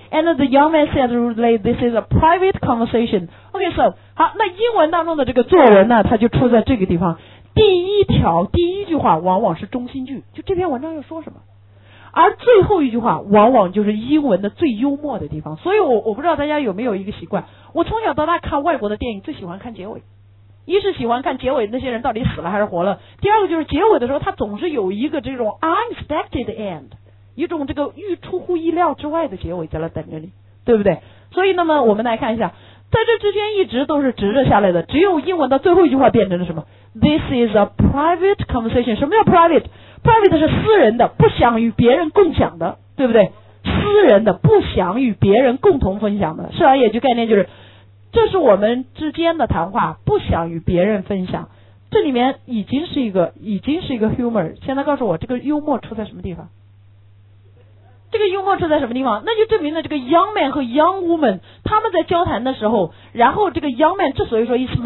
And the young man said rudely, "This is a private conversation." Okay, so 好，那英文当中的这个作文呢，它就出在这个地方。第一条第一句话往往是中心句，就这篇文章要说什么。而最后一句话往往就是英文的最幽默的地方。所以我不知道大家有没有一个习惯，我从小到大看外国的电影最喜欢看结尾。一是喜欢看结尾那些人到底死了还是活了，第二个就是结尾的时候他总是有一个这种 unexpected end， 一种这个出乎意料之外的结尾在那等着你，对不对？所以那么我们来看一下，在这之间一直都是直着下来的，只有英文的最后一句话变成了什么？ This is a private conversation。 什么叫 private？ 是私人的，不想与别人共享的，对不对？私人的，不想与别人共同分享的，是吧？也就概念就是这是我们之间的谈话，不想与别人分享。这里面已经是一个 humor。 现在告诉我这个幽默出在什么地方？这个幽默出在什么地方？那就证明了这个 young man 和 young woman 他们在交谈的时候，然后这个 young man 之所以说 is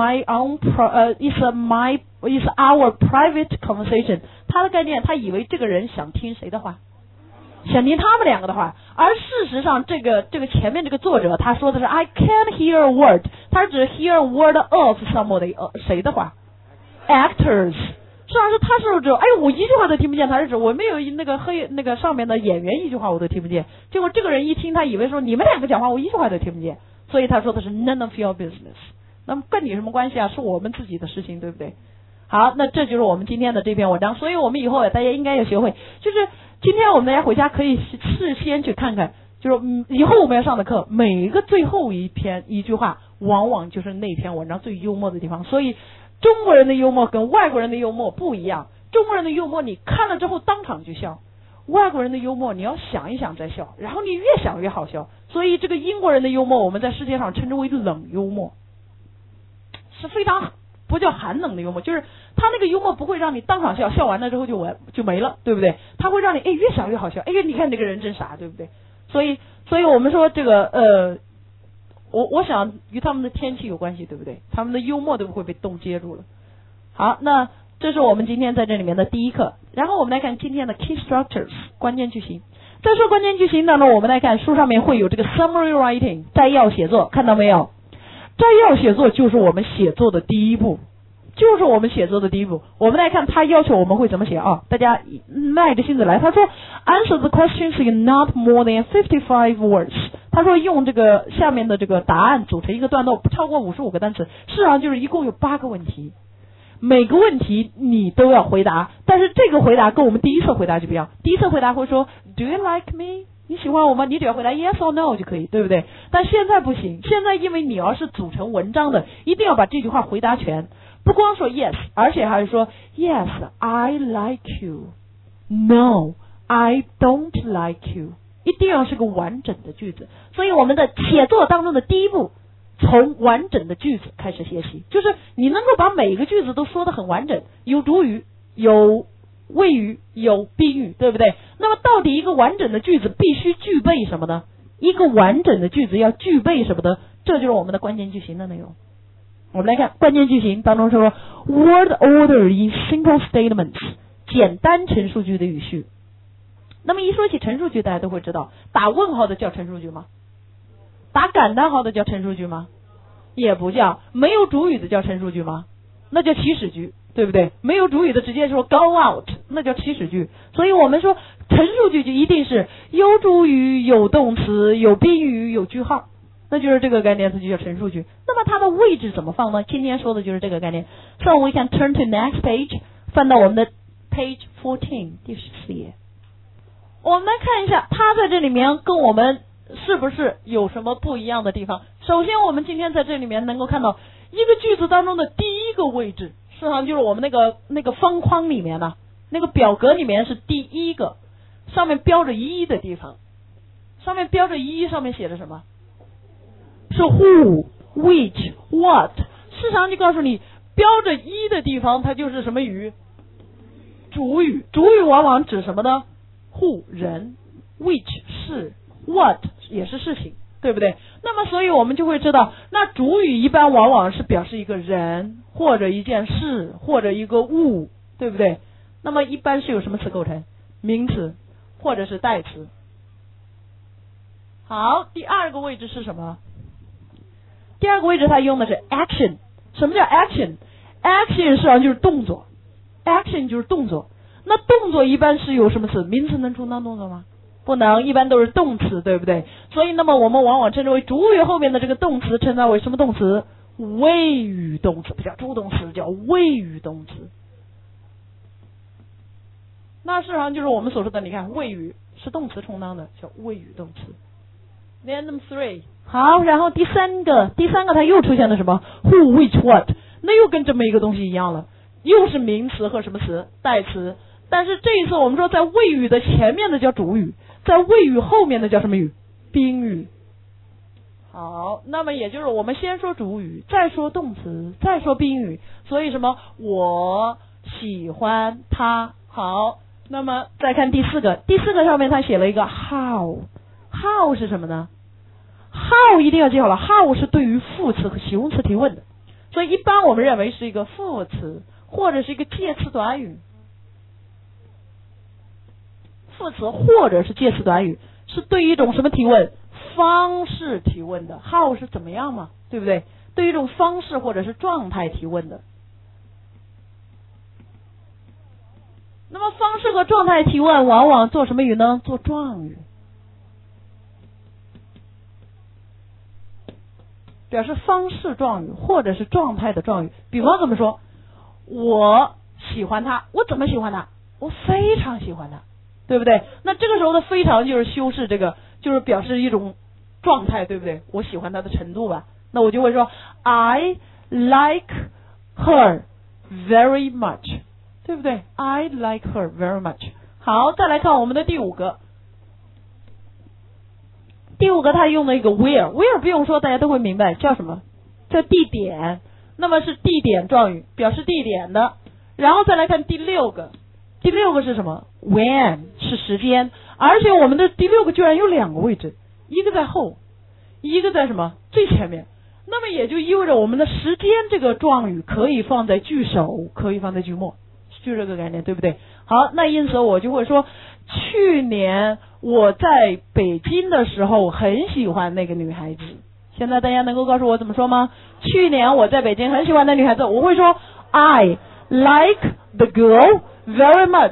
our private conversation， 他的概念他以为这个人想听谁的话，想听他们两个的话，而事实上这个前面这个作者他说的是 I can't hear a word， 他只 hear a word of somebody， 谁的话 actors。实际上是他是指我一句话都听不见，他是指我没有那个上面的演员一句话我都听不见，结果这个人一听他以为说你们两个讲话我一句话都听不见，所以他说的是 none of your business。 那么跟你什么关系啊？是我们自己的事情，对不对？好，那这就是我们今天的这篇文章。所以我们以后大家应该要学会，就是今天我们大家回家可以事先去看看，就是以后我们要上的课，每一个最后一句话往往就是那篇文章最幽默的地方。所以中国人的幽默跟外国人的幽默不一样，中国人的幽默你看了之后当场就笑，外国人的幽默你要想一想再笑，然后你越想越好笑。所以这个英国人的幽默我们在世界上称之为冷幽默，是非常不叫寒冷的幽默，就是他那个幽默不会让你当场笑，笑完了之后就没了，对不对？他会让你越想越好笑，你看这个人真傻，对不对？所以我们说这个我想与他们的天气有关系，对不对？他们的幽默都不会被冻结住了。好，那这是我们今天在这里面的第一课。然后我们来看今天的 key structures 关键句型。在说关键句型当中，我们来看书上面会有这个 summary writing 摘要写作，看到没有？摘要写作就是我们写作的第一步，我们来看他要求我们会怎么写啊？大家耐着性子来。他说 answer the questions in not more than 55 words。 他说用这个下面的这个答案组成一个段落，不超过55个单词。事实上就是一共有8个问题，每个问题你都要回答，但是这个回答跟我们第一次回答就不一样。第一次回答会说 Do you like me？ 你喜欢我吗？你只要回答 yes or no 就可以，对不对？但现在不行，现在因为你要是组成文章的，一定要把这句话回答全，不光说 yes， 而且还是说 yes I like you， no I don't like you， 一定要是个完整的句子。所以我们的写作当中的第一步，从完整的句子开始学习，就是你能够把每个句子都说得很完整，有主语，有谓语，有宾语，对不对？那么到底一个完整的句子必须具备什么呢？一个完整的句子要具备什么呢？这就是我们的关键句型的内容。我们来看关键句型当中说 word order in simple statements， 简单陈述句的语序。那么一说起陈述句，大家都会知道，打问号的叫陈述句吗？打感叹号的叫陈述句吗？也不叫。没有主语的叫陈述句吗？那叫祈使句，对不对？没有主语的直接说 go out， 那叫祈使句。所以我们说陈述句就一定是有主语，有动词，有宾语，有句号，那就是这个概念，它就叫陈述句。那么它的位置怎么放呢？今天说的就是这个概念。So we can turn to next page， 翻到我们的 page 14， 第14页。我们来看一下它在这里面跟我们是不是有什么不一样的地方。首先我们今天在这里面能够看到一个句子当中的第一个位置，实际上就是我们那个方框里面呢，那个表格里面是第一个，上面标着一的地方，上面标着一，上面写着什么？是 who which what。 事实上就告诉你标着一的地方它就是什么语？主语。主语往往指什么呢？ who 人， which 事， what 也是事情，对不对？那么所以我们就会知道，那主语一般往往是表示一个人或者一件事或者一个物，对不对？那么一般是由什么词构成？名词或者是代词。 好，第二个位置是什么？第二个位置它用的是 action。什么叫 action？action 实际上就是动作 ，action 就是动作。那动作一般是有什么词？名词能充当动作吗？不能，一般都是动词，对不对？所以那么我们往往称之为主语后面的这个动词称它为什么动词？谓语动词，不叫助动词，叫谓语动词。那事实上就是我们所说的，你看谓语是动词充当的，叫谓语动词。Then number 3， 好，然后第三个它又出现了什么 ？Who, which, what， 那又跟这么一个东西一样了，又是名词和什么词？代词。但是这一次我们说，在谓语的前面的叫主语，在谓语后面的叫什么语？宾语。好，那么也就是我们先说主语，再说动词，再说宾语。所以什么？我喜欢他。好，那么再看第四个上面他写了一个 how。how 是什么呢？ how 一定要记好了， how 是对于副词和形容词提问的，所以一般我们认为是一个副词或者是一个介词短语。副词或者是介词短语是对于一种什么提问？方式提问的。 how 是怎么样嘛，对不对？对于一种方式或者是状态提问的。那么方式和状态提问往往做什么语呢？做状语，表示方式状语或者是状态的状语。比方怎么说？我喜欢他，我怎么喜欢他？我非常喜欢他，对不对？那这个时候的非常就是修饰这个，就是表示一种状态，对不对？我喜欢他的程度吧，那我就会说 I like her very much， 对不对？ I like her very much。 好，再来看我们的第五个他用了一个 where 不用说，大家都会明白叫什么？叫地点。那么是地点状语，表示地点的。然后再来看第六个是什么？ when 是时间，而且我们的第六个居然有两个位置，一个在后，一个在什么？最前面。那么也就意味着我们的时间这个状语可以放在句首，可以放在句末，就这个概念，对不对？好，那因此我就会说，去年我在北京的时候很喜欢那个女孩子。现在大家能够告诉我怎么说吗？去年我在北京很喜欢那女孩子，我会说 I like the girl very much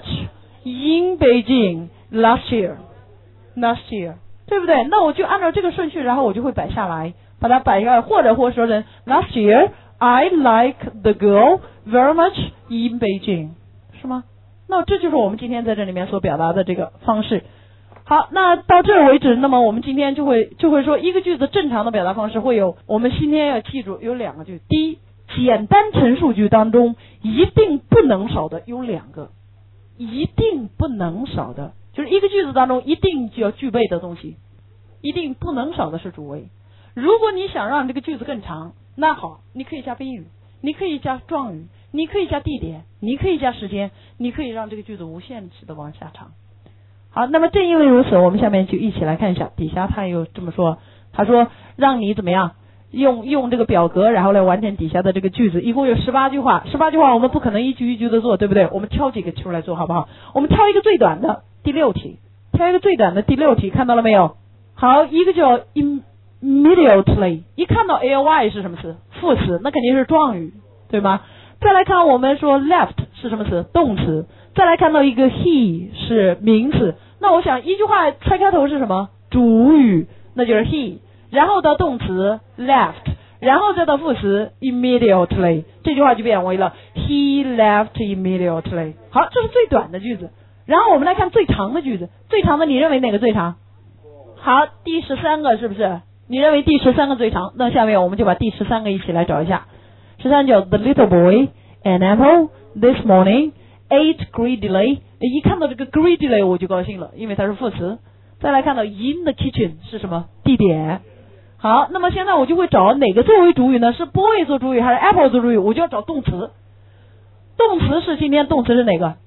in Beijing last year， 对不对？那我就按照这个顺序，然后我就会摆下来，把它摆下来，或者说成 last year I like the girl very much in Beijing， 是吗？那这就是我们今天在这里面所表达的这个方式。好，那到这儿为止，那么我们今天就会说，一个句子正常的表达方式会有，我们今天要记住有两个句。第一，简单陈述句当中一定不能少的有两个，一定不能少的，就是一个句子当中一定就要具备的东西，一定不能少的是主谓。如果你想让这个句子更长，那好，你可以加宾语，你可以加状语，你可以加地点，你可以加时间，你可以让这个句子无限制的往下长。好，那么正因为如此，我们下面就一起来看一下，底下他又这么说，他说让你怎么样用这个表格，然后来完成底下的这个句子，一共有18句话，18句话我们不可能一句一句的做，对不对？我们挑几个出来做好不好？我们挑一个最短的第6题，看到了没有？好，一个叫 immediately， 一看到 ly 是什么词？副词，那肯定是状语，对吗？再来看我们说 left 是什么词？动词。再来看到一个 he 是名词，那我想一句话猜开头是什么？主语，那就是 he， 然后到动词 left， 然后再到副词 immediately， 这句话就变为了 he left immediately。 好，这是最短的句子。然后我们来看最长的句子，最长的你认为哪个最长？好，第13个是不是？你认为第13个最长？那下面我们就把第13个一起来找一下。13叫 The little boy an apple this morning ate greedily， 一看到这个 greedily 我就高兴了，因为它是副词。再来看到 in the kitchen 是什么？地点。好，那么现在我就会找哪个作为主语呢？是 boy 做主语还是 apple 做主语？我就要找动词。动词是今天动词是哪个？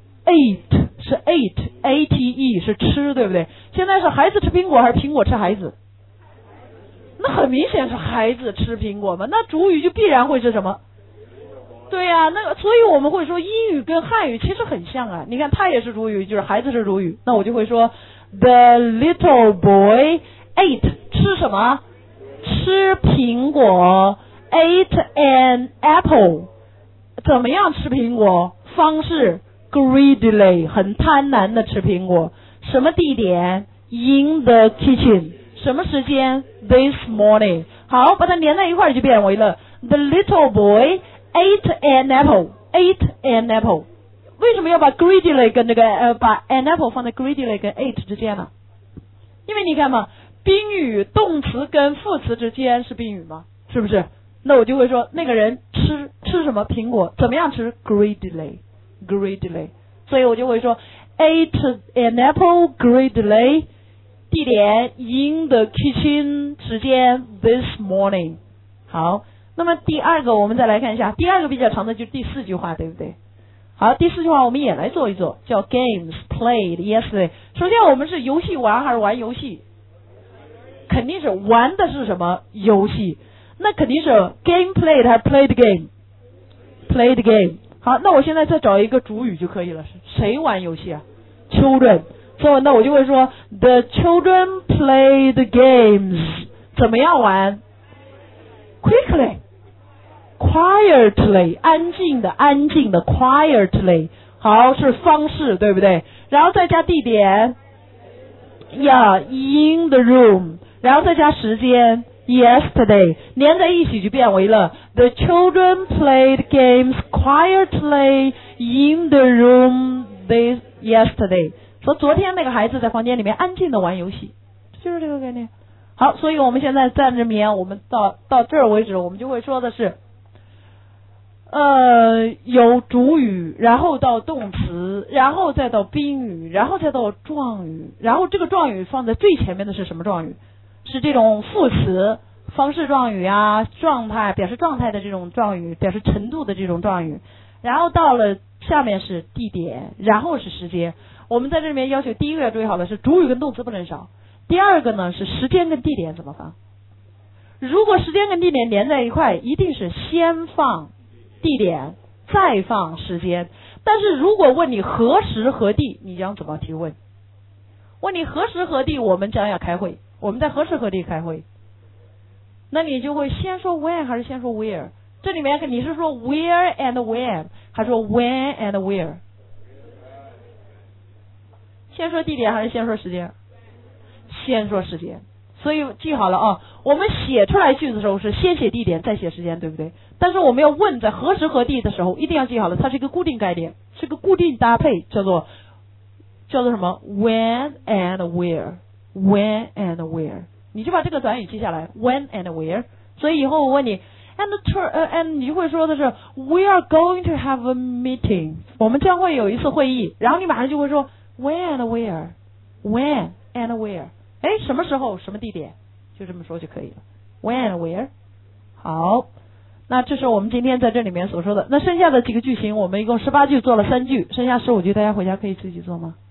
ate 是 ate 是吃，对不对？现在是孩子吃苹果还是苹果吃孩子？那很明显是孩子吃苹果嘛，那主语就必然会是什么？对呀，那所以我们会说英语跟汉语其实很像啊。你看它也是主语，就是孩子是主语，那我就会说 The little boy ate 吃什么？吃苹果。ate an apple 怎么样吃苹果？方式 greedily 很贪婪的吃苹果。什么地点？ in the kitchen 什么时间？ this morning 好，把它连在一块儿就变为了 the little boy ate an apple ate an apple 为什么要把 greedily 跟这个把 an apple 放在 greedily 跟 ate 之间呢？因为你看嘛，宾语动词跟副词之间是宾语吗？是不是？那我就会说那个人吃什么苹果？怎么样吃？ greedily 所以我就会说 ate an apple greedily 地点 in the kitchen 时间 this morning 好，那么第二个我们再来看一下，第二个比较长的就是第4句话，对不对？好，第4句话我们也来做一做，叫 games played yesterday。 首先我们是游戏玩还是玩游戏？肯定是玩的是什么游戏？那肯定是 game played 还是 played game？ played game。 好，那我现在再找一个主语就可以了，谁玩游戏啊？ children。 所以那我就会说 the children played games 怎么样玩？ quickly quietly 安静的 quietly 好，是方式对不对？然后再加地点 yeah in the room 然后再加时间 yesterday 连在一起就变为了 the children played games quietly in the room this yesterday 说昨天那个孩子在房间里面安静的玩游戏，就是这个概念。好，所以我们现在暂时我们到这儿为止，我们就会说的是有主语，然后到动词，然后再到宾语，然后再到状语，然后这个状语放在最前面的是什么状语？是这种副词方式状语啊，状态表示状态的这种状语，表示程度的这种状语，然后到了下面是地点，然后是时间。我们在这里面要求第一个要注意好的是主语跟动词不能少，第二个呢是时间跟地点怎么放。如果时间跟地点连在一块，一定是先放地点再放时间。但是如果问你何时何地，你将怎么提问？问你何时何地，我们将要开会，我们在何时何地开会，那你就会先说 when 还是先说 where？ 这里面你是说 where and when 还是说 when and where？ 先说地点还是先说时间？先说时间。所以记好了啊，我们写出来句子的时候是先写地点再写时间，对不对？但是我们要问在何时何地的时候，一定要记好了，它是一个固定概念，是个固定搭配，叫做什么 when and where when and where 你就把这个短语记下来 when and where。 所以以后我问你 and 你就会说的是 we are going to have a meeting 我们将会有一次会议，然后你马上就会说 when and where when and where 什么时候什么地点，就这么说就可以了 when and where。 好，那这是我们今天在这里面所说的。那剩下的几个句型我们一共18句做了3句，剩下15句大家回家可以自己做吗？